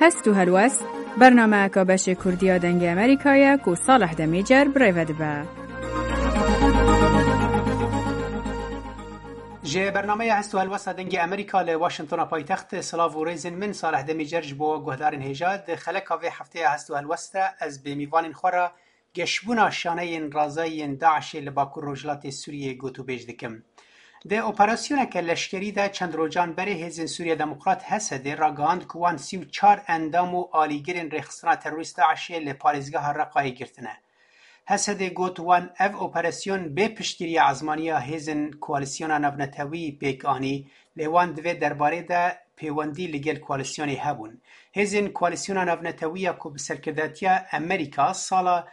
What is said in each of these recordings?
هست و هلوست برنامه که بش کردیا دنگ امریکایی که صالح دمیجر برای به جه برنامه هست و هلوست دنگ امریکا ل واشنطن پایتخت سلاو و ریزن من صالح دمیجر جبو گهدارن هجاد خلق و هفته هست و هلوست از به میوان خورا گشبونا شانه رازای داعش لباکور رجلات سوریه گوتو بیج دکم. ده اپراسیون که لشکری ده چند روزان بره هزین سوریه دموکرات هسته راگاند کوان 34 اندام و آلیگرین رخصنا تروریست داعش لپارزگاه رقای گرتنه. هسته گوتوان اف اپراسیون به پشتگیری عزمانیا هزین کوالیسیون نونتوی پیک آنی لیوان دوی درباره ده پیوندی لگل کوالیسیونی هبون. هزین کوالیسیون نونتوی که بسرکرداتیا امریکا سالا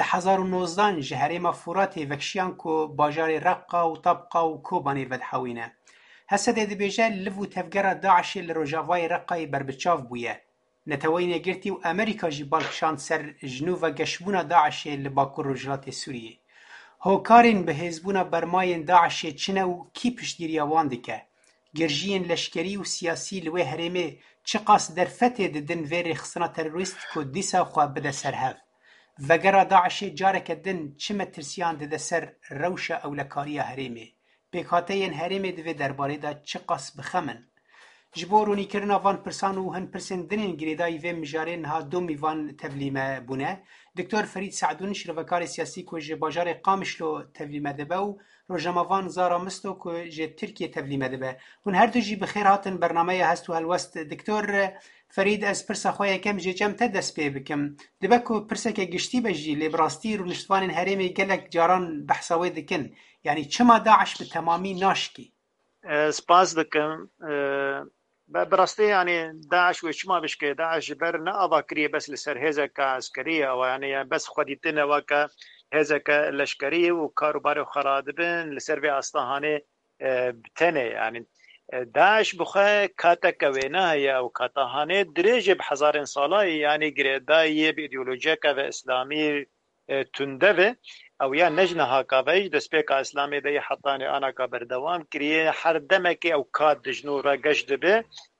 2019 جهره مفورات وکشیان کو باجار رقا و طبقا و کوبانی ودحوینه. هسته دبیجه لفو تفجر داعش لرجاوای رقای بربچاف بویه. نتوین گرتی و امریکا جبالکشان سر جنوب و گشبونا داعش لباکور رجلات سوریه. هوکارین به حزبونا برماین داعش چنه و کی پشتگیری آوان دکه. گرژین لشکری و سیاسی لوی هرمه چه قاس در فتح ددن وی رخصنا تروریست که دیسا خواه بده سرهف. وگرا داعش جارک دن چه مترسیان ده سر روش اولکاری هرمه. پیکاته هرمه دوی درباره دا چه قاس بخمن. جبورونی کرنا وان پرسان و هن پرسن دنین گریدای و مجارین ها دو میوان تبلیمه بونه. دکتر فرید سعدون شروکار سیاسی که جه باجار قامشلو تبلیمه دبه و روژماوان زارا مستو که جه ترکیه تبلیمه دبه. هن هر دو جی بخیر هاتن برنامه هست و هلوست. دکتر فرید از پرسا خواه کم جه جمع دست پی بکم. دبه که پرسا که گشتی بجی لبراستی رو نشتوان هرمی گلک جاران بحثاوی دکن. یعنی چما داعش به تمامی ناشکی؟ سپاس دکم. براستی يعني داعش وشما بشكي داعش بر نأضا كريه بس لسر هزك عسكرية أو يعني بس خديتنا وكا هزك لشكرية وكاروبار وخرادبن لسر في أصلاحانه بتنه يعني داعش بخا كاتك وينها يا وكاتهانه درجة بحزارين صلاة يعني قريداية بإيديولوجيا كذا إسلامي تندبه او یا نجنها کاوی دسپیک اسلامی دی حتانی انا کا بردوام کریه هر دمکی او کاد دجنو را گشت به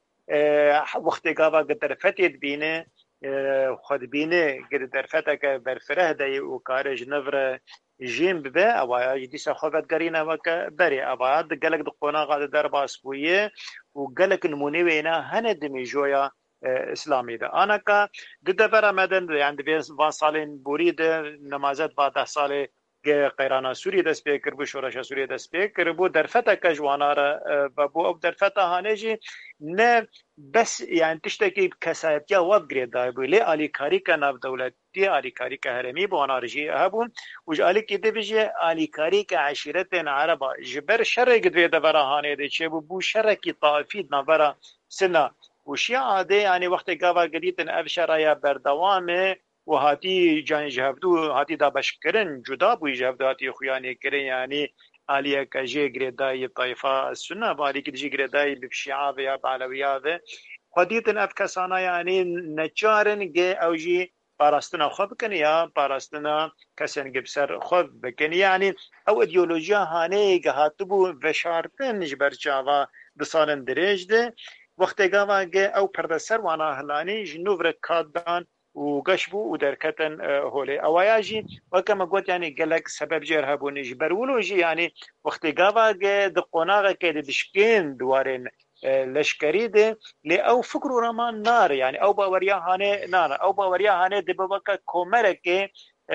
وقتی گاوا گدرفتید بینه خود بینه گدرفتک برفره دی او کار جنور جیم به او یا دیسا خوبت گرینه وک بری او گلک د قوناغه در باسبویه او گلک نمونه وینا هند می جویا اسلامی ده آنها که دبر آمدن یعنی به سالین برید نمازت بعد 10 سال قیران سوریه دست پیکر بو شورش سوریه دست پیکر بو در فتح کجوانار و بو اب در فتح هانجی نه بس یعنی تشتکی کسایت یا وقت گریدای بو لی علی کاری که ناف دولتی علی کاری که هرمی بو آنارجی هبون وج علی که دبیجه علی کاری که عشیرت عربا جبر شر گدوی دبر هانه دی چه بو شر کی طائفی نبر سنا وشيء عادي يعني وقت قاوا قديتن أبشر يا بردوامه وهاتي جان جهبدو هاتي دا بشكرن جدا بو جهبدو هاتي خياني كرن يعني آلية كجي قريداي طائفة السنة بالي كجي قريداي بشيعة يا بعلوية قديتن أفكسانا يعني نجارن جي أو جي باراستنا خوب بكن يا باراستنا كسن جبسر خوب بكن يعني أو إيديولوجيا هاني هاتبو بشارتن جبر جاوا بصالن دريج ده وقتی گاوا او پردسر وانا هلانی جنوب رکادان و گشبو و درکتن هولی اوایاجی وکما گوت یعنی گلک سبب جر هبونی جبرولوجی یعنی وقتی گاوا د قوناغه کې د بشکین دوارن لشکری ده لی او فکر رمان نار یعنی او باوریا هانه نار او باوریا هانه د بوکا کومره کې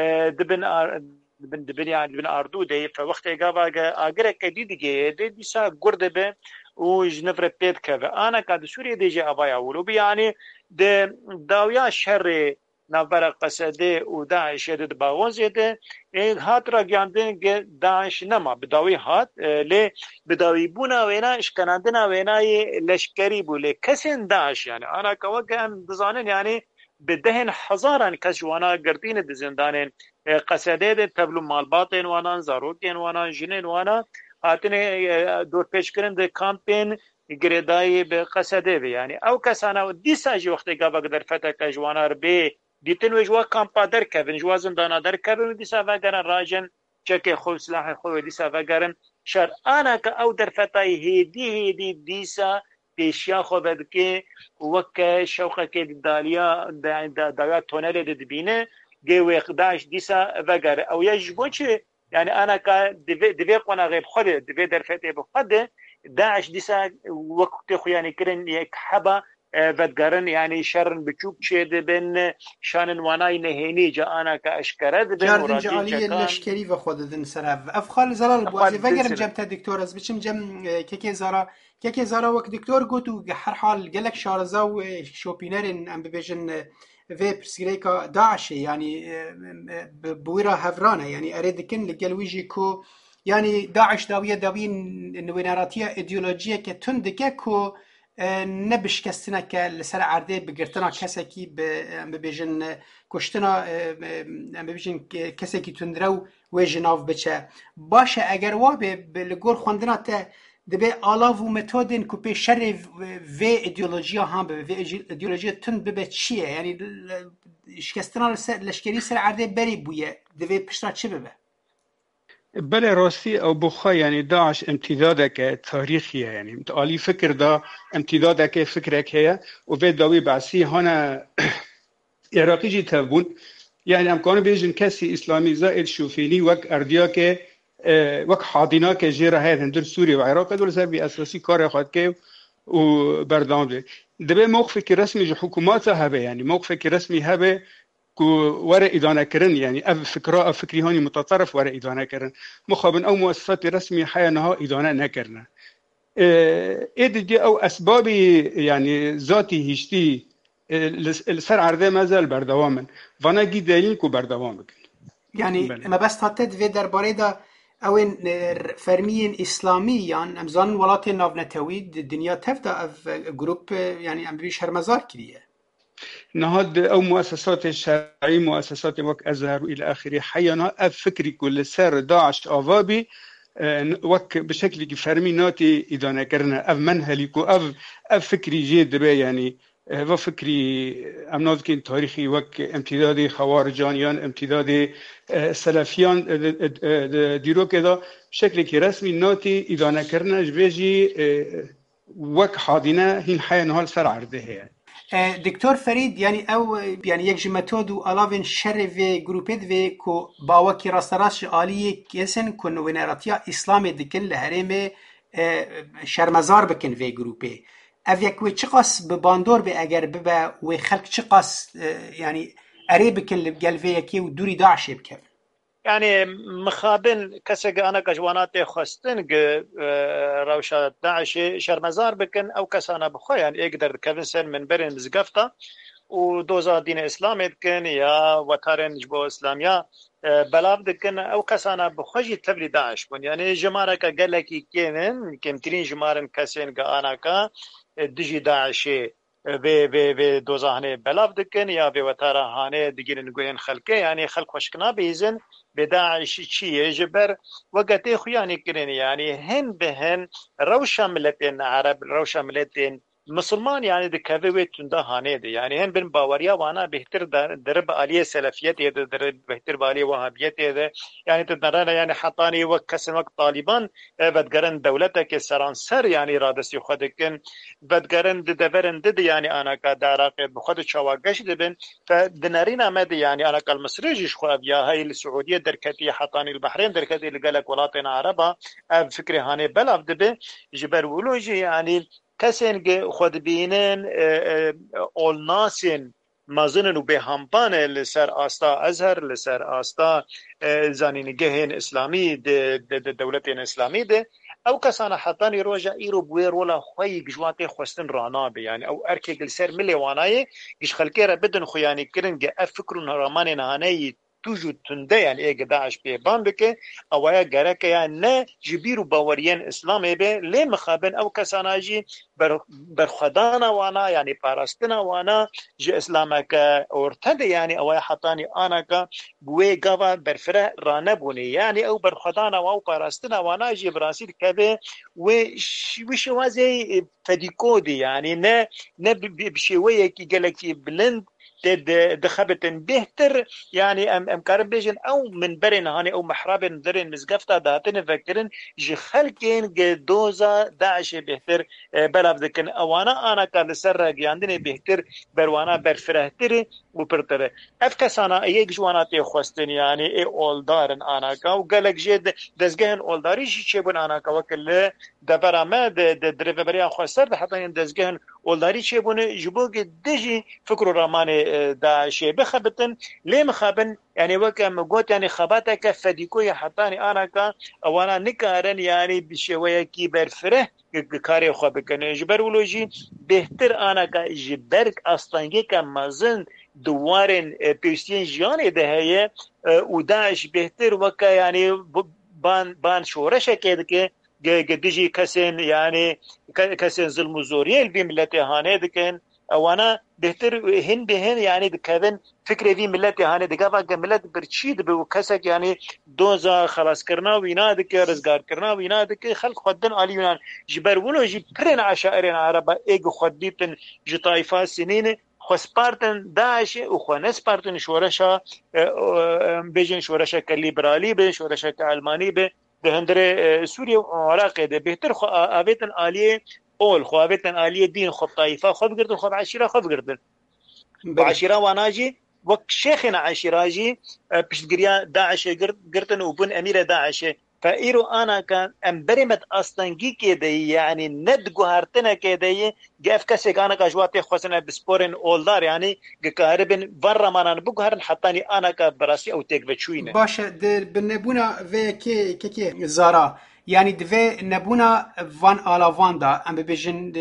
دبن اردو ده فوقتی گاوا اگر کې دیږي د دیسا ګرد به و جنفر بيت كذا أنا كاد سوريا ديجي أبايا ولو بيعني ده داويا شر نبرة قصده وداعش يد باغوز يد هات راجعندن داعش نما بداوي هات ل بداوي بونا وينا إشكنادنا وينا لشكري بولي كسن داعش يعني أنا كوجه بزانن يعني بدهن هزاران كشوانا قردين دزندانين قصده تبلو مالباتين وانا زاروكين وانا جنين وانا هاتنه دور پیش کردن د کمپین گریدای به قصده به یعنی او کسانه دیسا جو وقتی گاوا در فتح کجوانار به دیتن و جوا کمپا در کردن جوا زندانا در کردن دیسا وگرن راجن چک خو سلاح خو دیسا وگرن شر انا که او در فتح هدی دیسا پیشیا خو بدکه وک شوقه کې دالیا د تونل د دبینه گه وقداش دیسا وگر او یجبو چې يعني انا دبي قنا غيب خد دبي درفتي بخد داعش ديسا وقت خوياني كرن يك حبا بدقرن يعني شرن بچوك شيد بين شان واناي نهيني جا انا كاشكرد بين جاردن جعالي اللشكري وخددن سرف افخال زلال بوازي فقرم جمتا دكتور از بچم جم كيكي زارا وك دكتور قوتو هر حال قالك شارزا وشوبينرين ام ببيجن في برسكريكا داعش يعني بويرا هفرانه يعني اريد كن لقلويجي كو يعني داعش داوين نويناراتيا ايديولوجيا كتندكه كو نبش كستنا كالسر عرده بقرتنا كسكي ببيجن كشتنا ببيجن كسكي تندرو وجناف بچه باشه اگر وابه لگور خوندنا تا دبی آلاو و متدین که به شر و ایدئولوژیا هم به و ایدئولوژیا تند به چیه یعنی شکستنا لشکری سر عرده بری بویه دبی پشت چه ببه بله راستی او بخوا يعني داعش امتدادك تاريخية يعني متقالي فكر دا امتدادك فكرك هي وفي داوي بعسي هنا عراقي جي تابون يعني امكانه بيجن كسي اسلامي زائد شوفيني وك اردياك وك حاضناك جيرا هذا در سوريا وعراق دول سبب اساسي كار خود كي وبردام ده دبي موقفك رسمي جو حكوماتها هبه يعني موقفك رسمي هبه كو ورا إدانة كرن يعني فكري هوني متطرف ورا إدانة كرن مخابن أو مؤسسات رسمي حيانها إدانة نكرنا دي أو أسبابي يعني ذاتي هشتي السر عرضه ما زال بردواما وانا جدالين كو بردواما يعني ما بس هاتد في درباره دا اوين فرميين اسلاميان امزان ولات ناونتويد الدنيا تفدا اف جروب يعني ام بيش هرمزار كريه نهاد او مؤسسات الشرعي مؤسسات وك ازهر والى اخره حيانا اف فكري كل سر داعش اوابي وك بشكل فرمي ناتي اذا كرنا اف منهلي كو اف فكري جيد بي يعني و فكري امناز كين تاريخي وك امتداد خوارجانيان امتداد سلفيان ديرو كذا بشكل رسمي ناتي اذا كرنا جبيجي وك حاضنه هين حيانا سر عرضه يعني دكتور فريد يعني او يعني یک جمتود و الاوین شر و گروپید و کو باوکی راستراش عالیه کسن کو نوینراتیا اسلام دکن لهرم شرمزار بکن و گروپی او یک و چقاس بباندور به اگر ببا و خلق چقاس يعني اري بكن لقلبي كي ودوري داعش بكن يعني مخابن كسق انا كجوانات خستن روشة داعش شرمزار بكن او كسانا بخو يعني يقدر كفنسن من برين مزقفتا ودوزا دين اسلامي بكن يا وتارين جبو اسلاميا بلاف دكن او كسانا بخوجي تبلي داعش بن يعني جمارك قال لك كينن كمترين جمارن كسين انا كا دجي داعشي به دوزاهنه بلاف دکن یا به وتاره هانه دیگه نگوین خلقه يعني خلق وشکنا بیزن بداعش چیه جبر وقتی خویانی کنن يعني هن بهن روشا ملتين عرب روشا ملتين مسلمان يعني دكافه تنده هانه دي يعني هن بن باوريا وانا بهتر درب عاليه سلفيت يد درب بهتر عاليه وهابيت يد يعني تدرنا يعني حطاني وكسن وقت طالبان بدقرن دولتك سرانسر يعني رادسي خدكن بدقرن دبرن دد يعني انا كدارق بخد شواقش دبن فدنارينا مد يعني انا كالمصريج خو يا هاي السعوديه دركتي حطاني البحرين دركتي اللي قالك ولاتنا عربه فكري هانه بلف دبه جبر ولوجي يعني کسین خود بینن اول ناسین مازنن و به همپان لسر آستا ازهر لسر آستا زانینگهن اسلامی دولتین اسلامی ده او کسان حتانی روجا ایرو بویر ولا خوی گجوات خوستن رانا به يعني او ارکی گلسر ملی وانای گش خلکی را بدن خویانی کرن گه افکرون رامان نهانی توجو تنده يعني ايه داعش بيبان بك او يا جرك يا نه جبيرو باوريان اسلامي به ليه مخابن او كساناجي برخدانا وانا يعني باراستنا وانا ج اسلامك اورتد يعني او حطاني انا ك بوي غوا برفره رانبوني يعني او برخدانا او باراستنا وانا جي براسيل كبه وش وازي فديكودي يعني نه بشويه كي قالك بلند دخبتن بهتر يعني ام كارن بيجن او من برن هاني او محرابن درن مزقفتا داتن فكرن جي خلقين دوزا داعش بهتر بلاب دكن اوانا انا كان سر عندني بهتر بروانا برفرهتر وبرتر افكسانا يك جواناتي خوستن يعني اي اولدارن انا كا وقالك جد دزگهن اولداري شي بن انا كا وكل دبرما د دريفريا خوستر حتى دزگهن اولداري شي بن جبوك دجي فكروا رماني داعش بخبتن ليه مخابن يعني وكم قلت يعني خباتك فديكوي حطاني انا كا وانا نكارن يعني بشويه كي برفره كاري خو بكن جبرولوجي بهتر انا كا جبرك اصلا كمازن دوارن بيستين جاني ده هي وداعش بهتر وكا يعني بان شورشه كده ديجي كسن يعني كسن ظلم زوريل بملته هانه دكن وانا بهتر هن بهن يعني دكبن فكره في ملت هانه دغه ملت برچید به کسک يعني دوزا خلاص کرنا وینا دک رزگار کرنا وینا دک خلق خدن علی یونان جبر ولو جي پرن عشائرن عرب اگ خدیتن جطایفه سنین خسپارتن داعش او خنسپارتن شورشا بيجن شورشا كليبرالي به شورشا كالماني به دهندره سوريا وعراق ده بهتر خو اويتن عاليه اول خوابتن عاليه دين خو طائفه خو بگردن خو عشيره خو بگردن عشيره واناجي وك شيخنا عشيراجي بشتگريا داعش گردن وبن امير داعش فايرو انا كان امبرمت اصلنگي كده يعني ند گوهرتنه كده جاف كسي كان كاجواتي خوسنا بسبورن اولدار يعني گكاربن برمانان بگوهرن حتاني انا كبراسي او تك بچوينه باشه بنبونا في كي زارا يعني دفي نبونا فان آلا وان دا ام ببجن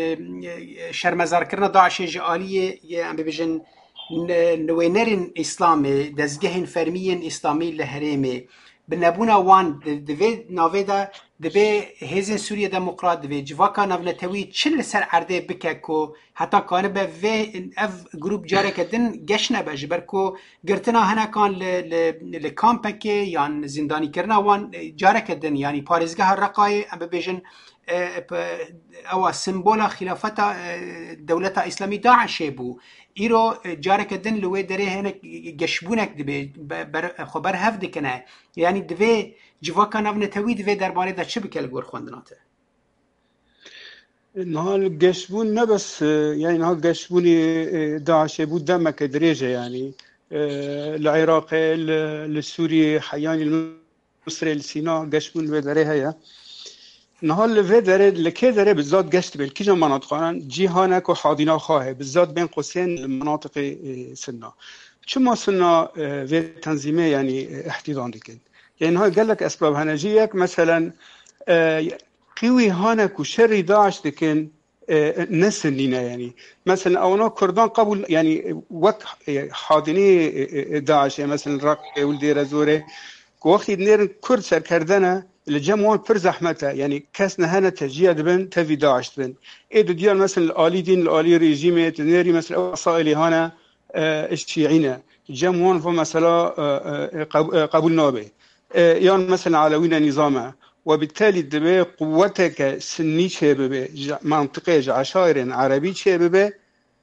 شرمزار کرنا داعش جالية ام ببجن نوينرين اسلامي دزگهن فرميين اسلامي لهريمي بنبونا وان دفي ناوي دا دبي هزن سوريا ديمقراط دبي جواكا نافنتوي تشل سر عرضه بكاكو حتى كان به في اف جروب جارك دن گشنا بجبركو گرتنا هنا كان لكامبك يعني زنداني كرنا وان جارك دن يعني باريزگاه الرقاي ام بيجن او سمبولا خلافه دولة اسلامي داعش بو ایرو جارك دن لوي دري هنا گشبونك دبي خبر هفد كنا يعني دبي جواكا نافنتوي دبي درباره دا چه بكل گور خوندناته نهال گشبون نه بس يعني نهال گشبوني داعش بود دمك دريجه يعني العراق لسوريا حياني المصري لسيناء گشبون بدره هيا نهال في داره لكي داره بالذات گشت بل كيجا مناطقان جيهانك وحاضينا خواهي بالذات بين قوسين المناطق سنة چما سنة في تنظيمي يعني احتضان ديكن يعني هاي قال لك اسباب هنجيك مثلا قوي هانك وشر داعش ديكن نسنينا يعني مثلا اونا كردان قبل يعني وقت حاضني داعش يعني مثلا الرق والدير زوري وقت نير كرد سر كردنا الجمعون پر زحمته يعني كسنا هنا تجياد بن تفي داعش بن ايدو ديال مثلا الالي دين الالي ريجيم تنيري مثلا وصائلي هنا الشيعينا جمعون فمثلا قبول نوبه يعني مثلا علوينا نظامه وبالتالي دبي قوتك سني شبه منطقه عشائر عربي شبه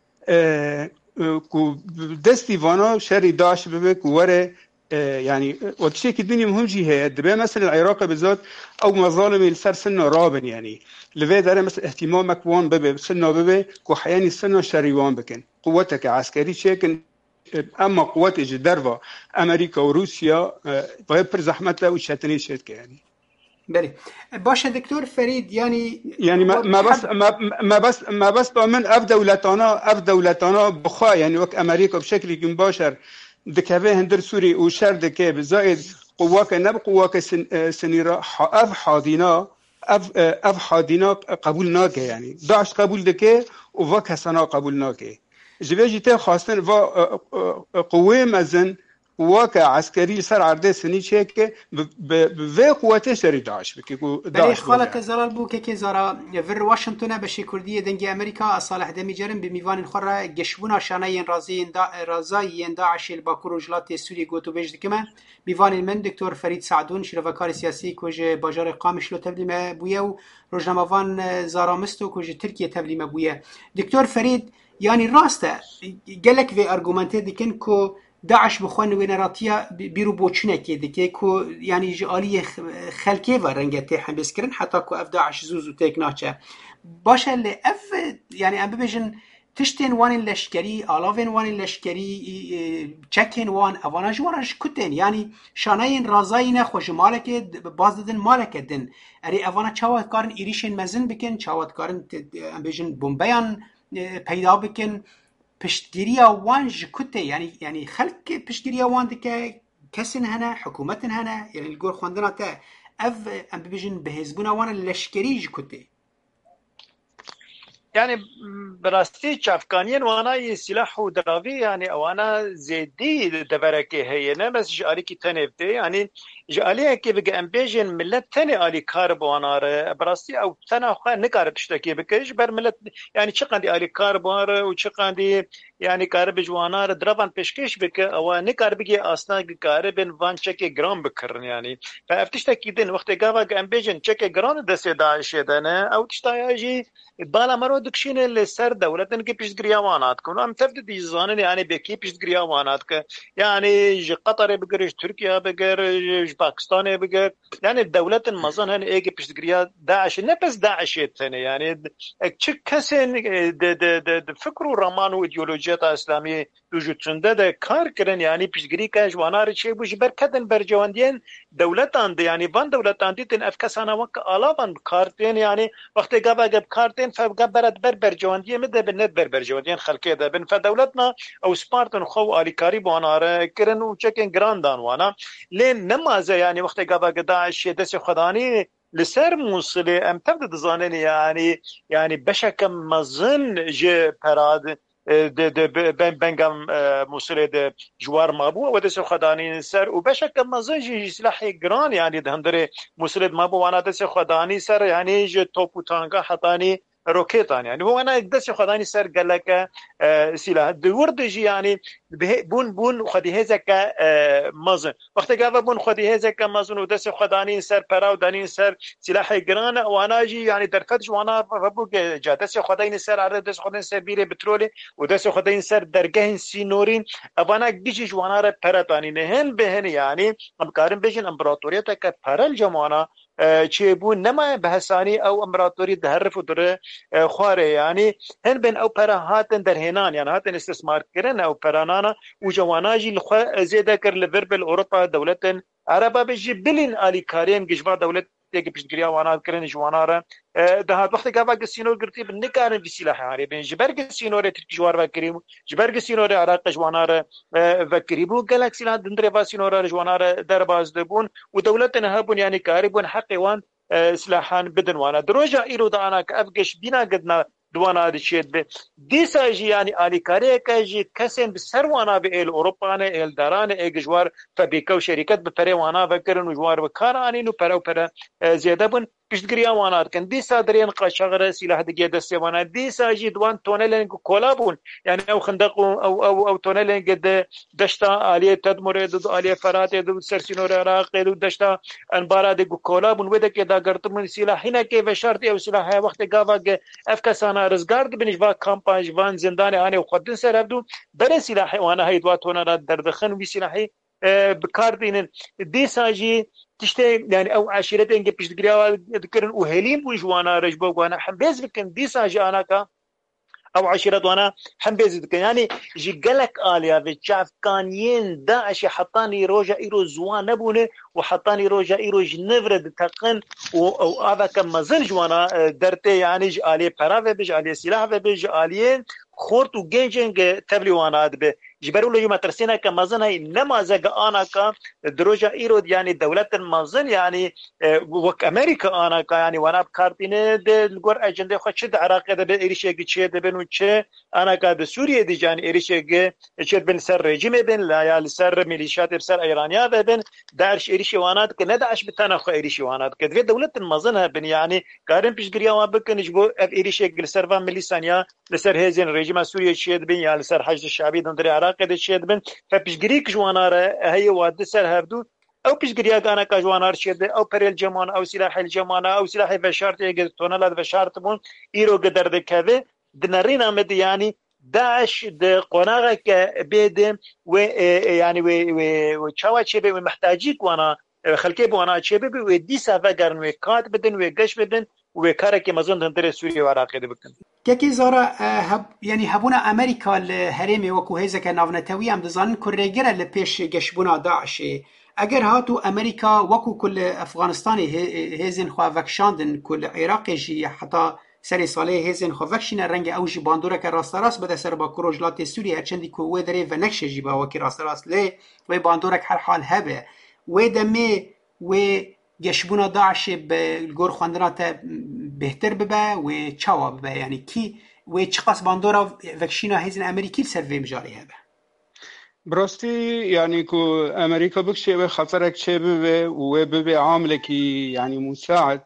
دستي فانا شري داعش ببك وره يعني وكشي كدني مهم جهه دبي مثلا العراق بالذات او مظالم السر سنه رابن يعني لفي داره مثلا اهتمامك وان ببه سنه ببه كو حياني سنه شريوان بكن قوتك عسكري شكن اما قوات دروا امريكا وروسيا پر زحمتها وشتني شركه يعني بله باشه دكتور فريد يعني ما بس من اف دولتانا بخوا يعني وك امريكا بشكل مباشر دكابه هندر سوري وشر دكاب زائد قواك نب قواك سنيرا اف حادينا قبول ناكه يعني داعش قبول دكه وفاك حسنا قبول ناكه جبهه تا خاصن و قوه مزن قواك عسكري سر عرضه سني شيك به قوته شري داعش بكو داعش خالك زلال بو كي زارا في واشنطن بشي كرديه دنگي امريكا صالح دميجرن بميوان خره گشبونا شانين رازاين داعش الباكور وجلات سوريا گوتو بيج دكما ميوان من دكتور فريد سعدون شرفكار سياسي كوج باجار قامش لو تبليمه بويا روجنامه‌وان زارا مستو كوج تركيا تبليمه بويا دكتور فريد يعني راسته قالك في ارجومنتي ديكن كو داعش بخوان وين راتيا بيرو بوچنه كي كو يعني جاليه خلكي ورنگته هم بسكرن حتى كو اف داعش زوزو تكناچه باشه اللي اف يعني ام بيجن تشتين وان لشکری آلاوین وان لشکری چکین وان اوانا جوانش کتن يعني شاناین رازاین خوش مالک باز ددن مالک دن اری اوانا چاوت کارن ایریشن مزن بکن چاوت کارن ام بيجن بومبیان پیدا بکن پشتگیری وان جکته يعني خلق پشتگیری وان دکه کسن هنا حکومتن هنا يعني الجور خواندنا تا اف ام بيجن بهزبونا وان لشکری جکته يعني براستي چافکانین وانا سلاح و دراوی يعني اوانا زیدی دبرکی هي نه بس جالی کی تنفته يعني جالی کی بگه امبیجن ملت تنی آلی کار بواناره براستي او تنا خو نکار تشتکی بکش بر ملت يعني چقدر آلی کار بواناره و چقدر يعني کار بجواناره دربان پیشکش بک او نکار بگه اصلا کار بن وان چک گرام بکرن يعني فافتشتکی دین وقت گاوا امبیجن چک گرام دست داعش دنه او تشتاجی بالا مرو دکشین لسر دولتن که پیشگیری وانات کنن ام تفدی یزانن يعني بکی پیشگیری وانات که يعني ج قطر بگرش ترکیه بگر باکستان بگر يعني دولتن مزن هن ایگ پیشگیری داعش نه بس داعش تنه يعني چه کسین د فکر و رمان و ایدئولوژیات اسلامی وجودنده ده کار کردن يعني پیشگیری که جوانار چه بوش برکدن برجواندین دولتان ده يعني وان دولتان دیتن افکاسانا وک آلاوان کارتین يعني وقت گابا گب کارتین فقبرت برجواندیه مده بنت برجواندین خلقه ده بن فدولتنا او سپارتن خو آلیکاری بواناره کرن و چکن گراندان وانا لين نمازه يعني وقت گابا داعش دس خدانی لسر موصله ام تبدأ تظنين يعني بشكل مظن جي براد بنگم موصله ده جوار مابو و دس خدانی سر و بشكل مظن جي سلاحي گران يعني دهندره موصله مابو وانا دس خدانی سر يعني جي توپو تانگا حتاني روكيتان يعني هو انا دس خداني سر قال لك سلاح دوردجي يعني بون خدي هزك مازن وقت قال بون خدي هزك مازن ودس خداني سر براو داني سر سلاح جران وانا جي يعني درفتش وانا ربو جادس خداني سر على دس خداني سر بيره بترول ودس خداني سر درگه سينورين ابانا گيجي وانا ر پرتاني نهن بهن يعني ام كارم بيجن امبراطوريته ك پرل جمانا چه بون نما بحثانی او امپراتوری دهرف و در خواره يعني هن بين او پرا هاتن در هنان يعني هاتن استثمار کرن او پرانانا و جواناجی لخوا زیده کر لوربل اوروپا دولتن عربا بجی بلین آلی کاریم گجوا دولت تيجي بيشتريها وانا كرين جوانارا ده هاد وقت قابا قسينو قرتي بنكارن في سلاح عاري بين جبر قسينو تركي جوار فكريم جبر قسينو عراق جوانارا فكريبو جالاكسي لا دندري فاسينو جوانارا درباز دبون ودولتنا هبون يعني كاربون حقي وان سلاحان بدن وانا دروجا ايرو دانا كافقش بينا قدنا دوانا دشيت به ديساجي يعني آلي كاريه كاجي كسن بسروانا بإل أوروبانا إل داران إل جوار فبيكو شركات بفريوانا فكرن وجوار بكاراني نو برا وبرا زيادة بن پشتگیری وانات کن دیسا درین قشغر سلاح دگی دستی وانا دیسا جی دوان تونلن کولابون يعني او خندق او تونلن قد دشتا آلیه تدمر دو آلیه فرات دو سرسینور عراق دو دشتا انبارا دگو کولابون وده که دا گرتمون سلاحینا که و شرط او سلاح وقت گاوا که افکسانا رزگارد بنش با کامپاج وان زندان آنه و خودن سر ابدو بر سلاح وانا هی دوات تونا دردخن وی سلاحی بکاردین دیسا جی تشتي يعني او عشيرتين انك بيشتغلوا ذكرن وهليم بوجوانا رجبو وانا حمبيز بكن ديسا جاناكا او عشيرت وانا حمبيز بكن يعني جي قالك اليا بتشاف كانين داعش حطاني روجا ايرو زوان نبونه وحطاني روجا ايرو جنفرد تقن او هذا كما زل جوانا درتي يعني جالي برافه بج علي سلاح بج علي خورت و گنجنگ تبلیوانات به جبرو لجو مترسینا که مازن های نمازگ آنا که دروجا ایرود يعني دولت مازن يعني وك امريكا آنا که يعني وانا بکارتینه ده لگور اجنده خود چه ده عراقه ده به ایریشگی چه ده بنو چه آنا که ده سوریه دی جان ایریشگی چه بن سر رژیم بن لا یا سر میلیشیات بسر ایرانیا ده بن داعش ایریشی وانات که نداعش بتانا خو ایریشی وانات که ده دولت مازن ها بن يعني کارن پیشگیری وان بکن جبو اف ایریشگی لسر ملیسانیا لسر هزین رژیم سوریه شید بن یا لسر حشد الشعبی دندر عراق ده شید بن فپیشگیری جواناره هي واد سر هردو او پیشگیری گانا کا جوانار شید او پرل جمان او سلاح الجمان او سلاح بشارت یگ تونلات بشارت بون ایرو قدر دکوه دنرین آمد يعني داعش ده قناغك بيدم و يعني و تشاوا تشبي محتاجيك وانا خلكي وانا تشبي ودي سافغرن وكات بدن وقش بدن وكارك مازون دندر سوريا وعراق بكن كي زارا يعني هبونا امريكا الهرمي وكو هيزك نافنتوي ام دزان كوريجرا لبيش گشبونا داعش اگر هاتو امريكا وكو كل افغانستاني هيزن خو فكشاندن كل عراق جي حتى سری ساله هزین خوفکشین رنگ اوج باندورا که راست راست بده سر با کروجلات سوریه چندی که و داره و نکشه جی با وکی راست راست لی و باندورا که هر حال هبه و دمه و گشبونا داعش به گور خواندنات بهتر ببه و چاوا ببه یعنی کی و چقاس باندورا وکشینا هزین امریکی سروی مجاری هبه براستی يعني كو امريكا بكشي خطرك شي ببي عاملك يعني مساعد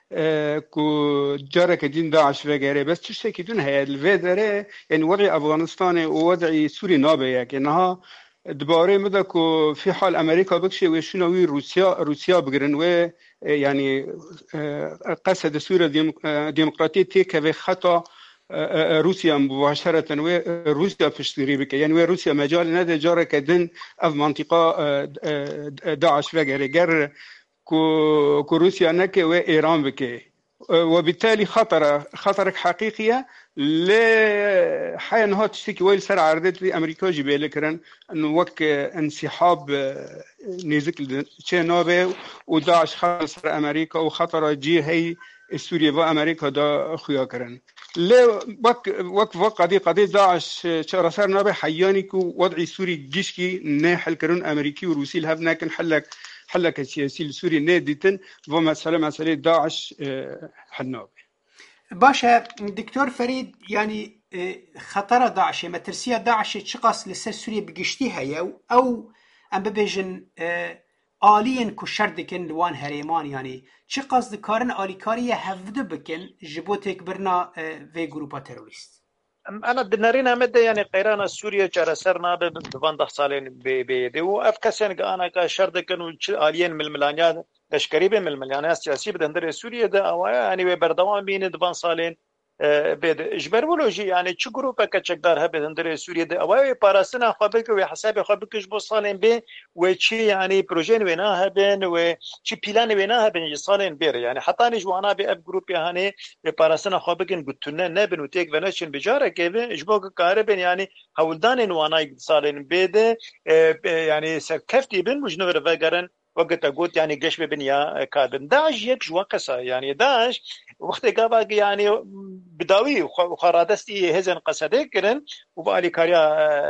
كو جارك دين داعش وغيره بس تشتكي دون هي الفيدره يعني وضع افغانستان ووضع سوري نابه انها دباره مدى كو في حال امريكا بكشي وشنوي روسيا بقرن و يعني قصد سوريا ديمقراطيه تيك خطا روسيا مباشرة وروسيا بتشتري بك يعني روسيا مجال ندى جارك دين اف منطقة داعش وغيره كو روسيا نكي وإيران بكي وبالتالي خطرك حقيقية لحي انها تشتكي ويل سر عرضت لي امريكا جيبه لكرن انه وك انسحاب نيزك تشينوبي وداعش خلص سر امريكا وخطر جي هي سوريا وامريكا دا خويا كرن لا وك قضية داعش شرسر نابي حياني كو وضعي سوري جيشكي ناحل كرن امريكي وروسي الهب ناكن حلك السياسي السوري ناديتن ومسألة داعش حنابي باشا دكتور فريد يعني خطر داعش مترسية داعش تشقص لسر سوريا بقشتيها او ام ببيجن آليين كشر دكن لوان هريمان يعني تشقص دكارن آليكارية هفدو بكن جبوتك برنا في جروبا تيروريست انا دنارينا مده يعني قيرانا سوريا جرسرنا ببان سالين بيدي وافكسن انا كشرد كانوا اليين من الملانيات تشكريبه من الملانيات السياسيه بدندر سوريا ده او يعني بردوام بين دبان سالين بيد اجبرولوجي يعني چ جروب كچقدار بدندر سوريا ده او باراسنا خبك وحساب خبك جبو سالين به وچ يعني بروجين وينها بين وچ بلان وينها بين سالين بير يعني حتى نجوانا باب جروب يعني باراسنا خبك قلتنا نبن وتيك بنشن بجاره كيف اجبوك كاربن يعني هولدان وانا سالين بيد يعني سكفتي بن مجنور فقرن وقت قلت يعني قش ببنيا كابن داعش يكش وقصة يعني داعش وقت قابق يعني بداوي وخرادستي هزن قصدي كرن وبالي كاريا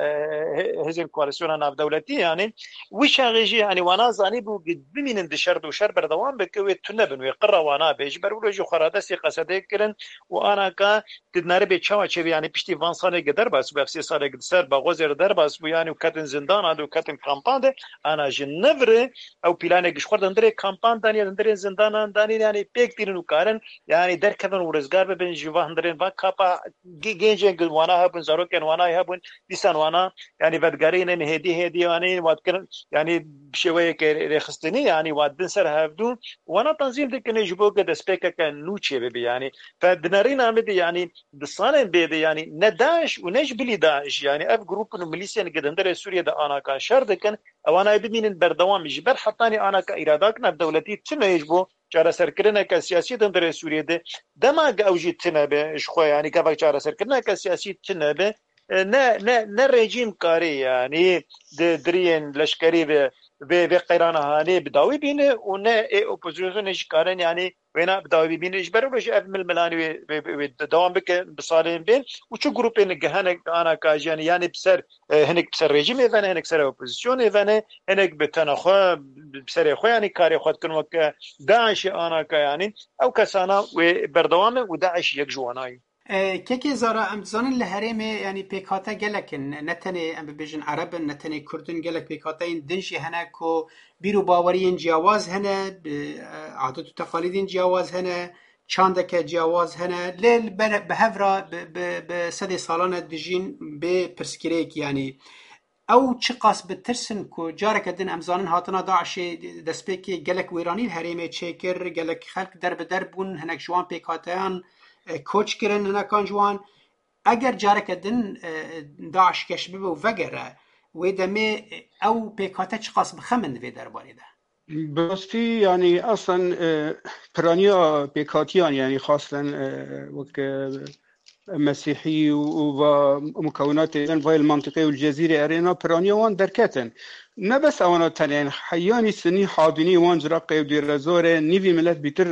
هزن كواليسيون ناف دولتي يعني وش غيجي يعني وانا زاني بو بمين اندشر وشر بردوام بكوي تنبن ويقرا وانا بيجبر ولوجي خرادستي قصدي كرن وانا كا تدناري بيتشاو تشبي يعني بشتي فان سنه قدر بس بفسي سنه قدر بغوزر دربس يعني وكاتن زندان ادو كاتن كامباند انا جنفر او بلانه گشخورد اندره کامپان دانی اندره زندان دانی یعنی پیک تیرنو کارن یعنی در کفن ورزگار ببین جوا اندره با کاپا گنجن وانا هبن زاروکن وانا هبن دیسان وانا یعنی بدگارین هدی یعنی واد کن یعنی بشوی که رخصتنی یعنی واد بنسر هفدون وانا تنظیم دکن جبو که دسپیک کن نوچه ببی یعنی فدنارین عمد یعنی دسانن بيد يعني نداش ونج بلي داعش يعني اف جروب ميليشيا قدندر سوريا دا انا كا شردكن او انا بمين بردوام جبر حطاني انا كايراداتنا بدولتي تنه يجبو چاره سرکرنه که سیاسی دندر سوریه ده دما اوجی تنبه شخو يعني که چاره سرکرنه که سیاسی تنبه نه رژیم کاری يعني درين لشکری به قیرانه هانی بداوی بینه و نه اپوزیسیونش کارن يعني وینا بداوی بینه اجبرولوش اف ململانی و دوام بک بصالين بين وچو گروپن گهنه انا کاجان يعني بسر هنك بسر رژیم ایوان هنك سر اپوزیسیون ایوان هنك بتنخو بسر خو يعني کاری خود کن وک داعش انا کا يعني او کسانا و بردوام و داعش یک جوانای كيكي زارا امزان الهرم يعني بيكاتا جلكن نتني ام بيجن عرب نتني كردن جلك بيكاتين دنجي هنا كو بيرو باورين جواز هنا عادات وتقاليد جواز هنا چاندك جواز هنا ليل بهفرا بسدي سالانه دجين ببرسكريك يعني او چقاس بترسن كو جارك دن امزانن هاتنا داعش دسبيكي جلك ويراني الهرم تشيكر جلك خلق درب دربون هناك جوان بيكاتان کوچ کردن هنگان جوان اگر جارك دن داعش كشبه وفقره ودمي او بيكاتا چقاس بخمن في درباري ده براستی يعني اصلا برانيا بيكاتيان يعني خاصة وك مسيحي ومكونات الانفاي المنطقي والجزيرة ارينا برانيا وان دركتن نه بس اوانا تن يعني حياني سني حاضني وان جرقي ودير زورة نيفي ملت بيتر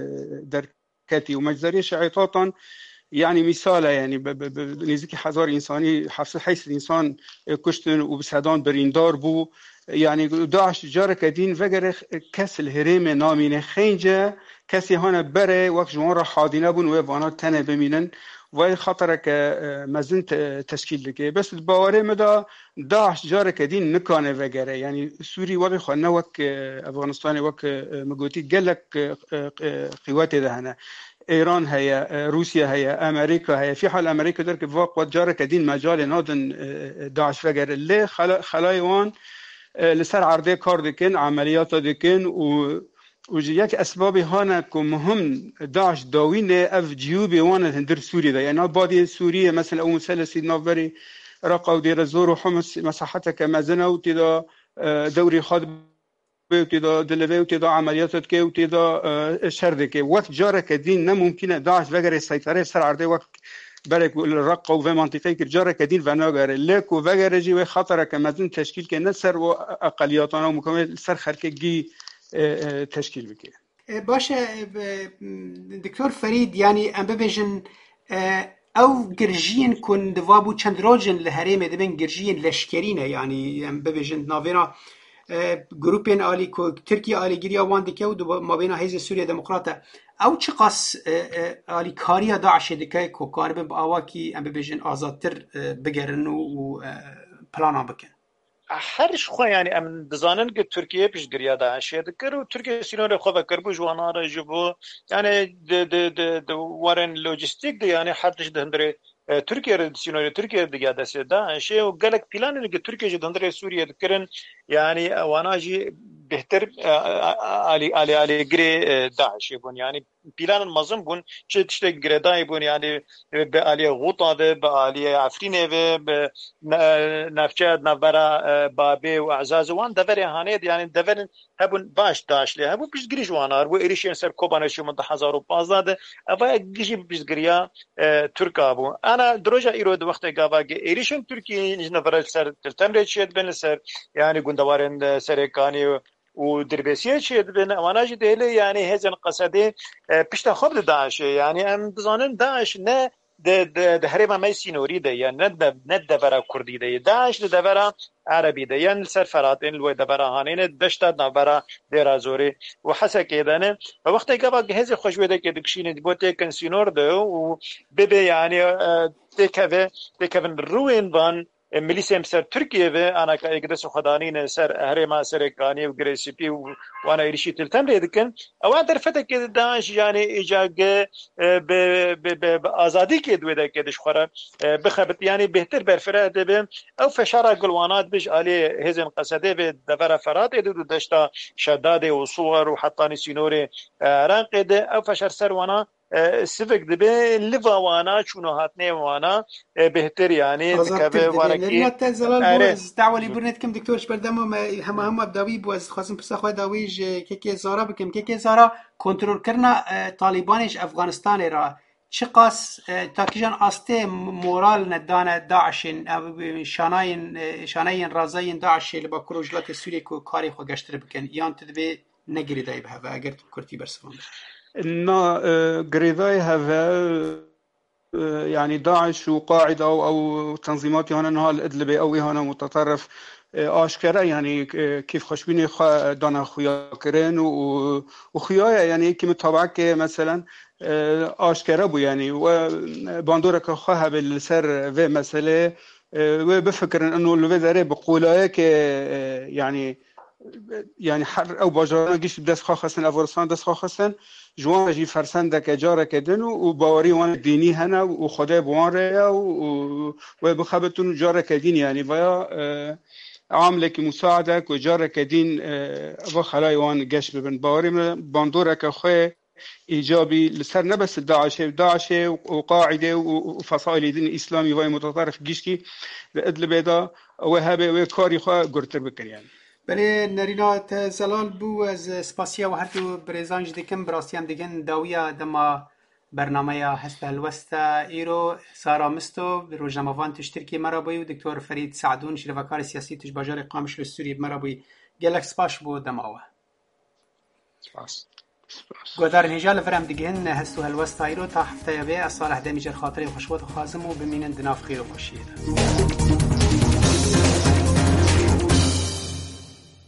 دركتي ومجزري شعيطاتا يعني مثال يعني نزدیک 1000 انسانی 700 انسان کشتن و بسدان بریندار بو يعني داعش جاره کدین وگر کس الهرم نامینه خینجه کسی هانه بره وقت جوان را حادینه بون و وانا تنه بمینن و خطر که مزن تشکیل دکه بس باوره مدا داعش جاره کدین نکانه وگره يعني سوری ولی خوانه وک افغانستان وک مگوتی گلک قوات دهنه ایران هي روسيا هي امريكا هي في حال امريكا درك فوق جاره كدين مجال نادن داعش فجر اللي خلايوان لسر عرضه کار دکن عملیات دکن و یک اسباب هانا که مهم داعش داوینه اف جیوبی وانه هندر سوري ده يعني بادي سوريا مثلا او مثلث نافري رقا ودير الزور وحمص مساحتها كمازنه وتدا دوري خاض وتدا دلوي وتدا عملياتك كي وتدا شردك وقت جارك دين ممكن داعش وغير السيطره سر عرضه وقت برك الرقه وفي منطقه جارك دين فناغر لك وغير جي خطر كمازن تشكيل كنسر واقلياتنا ومكمل سر خركي تشکیل بکنه. باشه دکتر فرید يعني ام ببیجن او گرژین کن دوابو چند راجن لهریم دبن گرژین لشکرینه يعني ام ببیجن ناوینا گروپین آلی کو ترکیه آلی گیریا وان دکه و ما بین حزب سوریه دموکراته او چقاس آلی کاریا داعش دکه کو کارب با آواکی ام ببیجن آزادتر بگرن و پلانا بکن هرش خو يعني ام دزانن که ترکیه پیش گریا داعش دکر و ترکیه سینور خو بکر بو جوانا را جبو يعني د ورن لوجستیک دی يعني حدش دندره ترکیه سینور ترکیه دیگه دست داعش و گلک پلان که ترکیه دندره سوریه دکرن يعني وانا جي بهتر علي جري داعش بون يعني بلان المنظم بون تشت جريداي بون يعني بعلي غوطه بعلي عفرينه بنفجاد نبرا بابي واعزاز وان دفر هانيد يعني دفر هبون باش داعش له هبون بيش جري جوانار و اريشين سر كوبانه شو من 2015 افا جيجي بيش جريا تركا بو انا دروجا ايرود وقت غاواغي اريشين تركي نفر سر تمريت شيد بن سر يعني گوندوارن سرکانی و دربسیه چه بین اماناج دیلی يعني هزن قصده پشت خوب داعش يعني ام بزانن داعش نه ده هرم ما سينوري ده يعني ند دبره كردي ده داعش دبره عربي ده يعني سر فراتين لو دبره هانين دشت دبره درازوري وحسا كيدانه وقت كبا جهز خوشوي ده كدكشين بوتي كان سينور ده وبيبي يعني تكفن روين بان ملیسیم سر ترکیه و انا که اقدس خدانین سر هرما سر کانی و گریسپی و وانا ایشی تلتم ریدکن او در فته که داعش يعني اجاگ به آزادی که دویده که دشخوره بخبت يعني بهتر برفراد به او فشار گلوانات بش علی هزن قصده به دفر فرات دو دشتا شداد و صور و حتى سینور رانقد او فشار سر وانا سفك دبي لفا وانا شنو هاتني وانا بهتر يعني دكابه ورقي لا دعوه لي برنت كم دكتورش بردم هم ابداوي بوز خاصم بس اخو داويج كيكي زارا بكم كيكي زارا كنترول کرنا طالبانش افغانستان را چقاس تاکیجان استه مورال ندان داعش شاناین رازاین داعش لبا کروجلات سوریه کو کاری خو گشتر بکن یان تدبي نگری دای به اگر کرتی برسوان نا جريداي هذا يعني داعش وقاعدة أو تنظيمات هنا نهال إدلبي أو هنا متطرف آشکره يعني كيف خشبيني دانا خويا كرين وخيايا يعني كي متابعك مثلا آشکره بو يعني وباندورة كخوها بالسر في مسألة وبفكر إنه الوزراء بقولها يعني حر او باجاران گیش دست خواستن افغانستان دست خواستن جوان جی فرسنده که جاره کدن و باوری وان دینی هنه و خدای بوان ریا و بخبتون جاره کدین يعني ویا عامله که مساعده که جاره کدین و خلای وان گش ببن باوری باندوره که خواه إيجابي لسر نبس داعش وقاعدة وفصائل دين إسلامي وهي متطرف جيشكي لإدلب دا وهابه وكاري خواه قرتر بكر يعني. بله نرینات زلال بو از سپاسیا و هرتو برزانج دکن براستیم دکن داویا دما برنامه هست هلوستا ایرو سارا مستو روزنامه‌وان تشترکی مرابوی و دکتور فرید سعدون شرفکار سیاسی تش باجار قامش سوری مرابوی گلک سپاش بو دماوه سپاس گودار هجال فرام دگهن هستو هلوستا ایرو تا هفته به صالح دمیجر خاطر خوشوات و خازم و بمینن دناف خیر و خوشیه